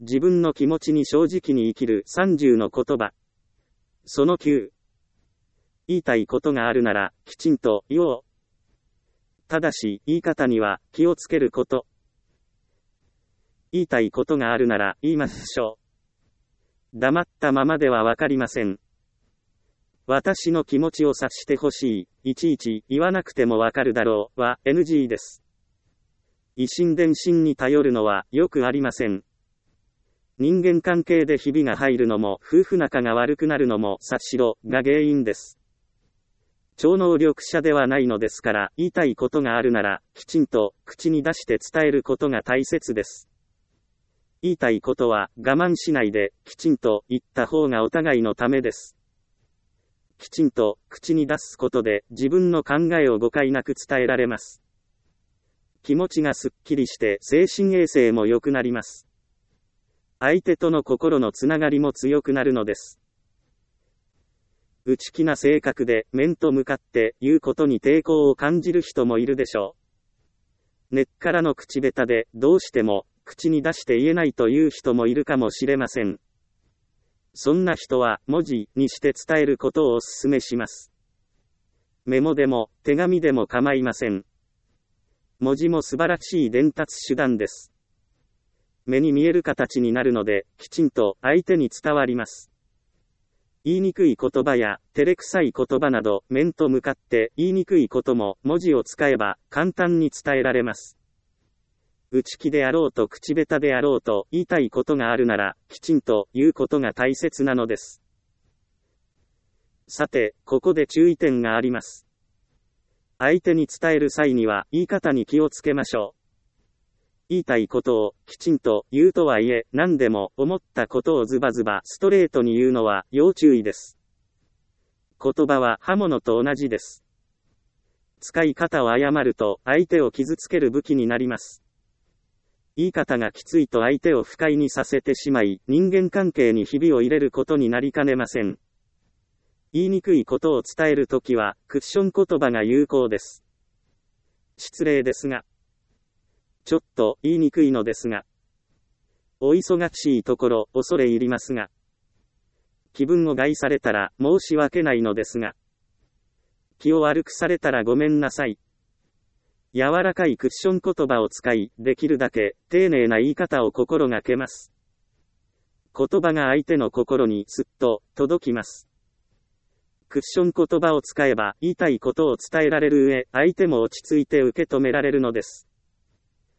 自分の気持ちに正直に生きる30の言葉。その9。言いたいことがあるなら、きちんと言おう。ただし、言い方には気をつけること。言いたいことがあるなら言いましょう。黙ったままではわかりません。私の気持ちを察してほしい。いちいち言わなくてもわかるだろうは NG です。以心伝心に頼るのはよくありません。人間関係でひびが入るのも夫婦仲が悪くなるのも察しろが原因です。超能力者ではないのですから、言いたいことがあるならきちんと口に出して伝えることが大切です。言いたいことは我慢しないできちんと言った方がお互いのためです。きちんと口に出すことで自分の考えを誤解なく伝えられます。気持ちがすっきりして精神衛生も良くなります。相手との心のつながりも強くなるのです。内気な性格で面と向かって言うことに抵抗を感じる人もいるでしょう。根っからの口下手でどうしても口に出して言えないという人もいるかもしれません。そんな人は文字にして伝えることをお勧めします。メモでも手紙でも構いません。文字も素晴らしい伝達手段です。目に見える形になるので、きちんと相手に伝わります。言いにくい言葉や照れくさい言葉など面と向かって言いにくいことも文字を使えば簡単に伝えられます。内気であろうと口下手であろうと言いたいことがあるならきちんと言うことが大切なのです。さて、ここで注意点があります。相手に伝える際には言い方に気をつけましょう。言いたいことをきちんと言うとはいえ、何でも思ったことをズバズバストレートに言うのは要注意です。言葉は刃物と同じです。使い方を誤ると相手を傷つける武器になります。言い方がきついと相手を不快にさせてしまい、人間関係にひびを入れることになりかねません。言いにくいことを伝えるときは、クッション言葉が有効です。失礼ですが。ちょっと言いにくいのですが。お忙しいところ、恐れ入りますが。気分を害されたら申し訳ないのですが。気を悪くされたらごめんなさい。柔らかいクッション言葉を使い、できるだけ丁寧な言い方を心がけます。言葉が相手の心にすっと届きます。クッション言葉を使えば言いたいことを伝えられる上、相手も落ち着いて受け止められるのです。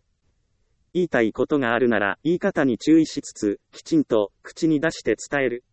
言いたいことがあるなら言い方に注意しつつ、きちんと口に出して伝える。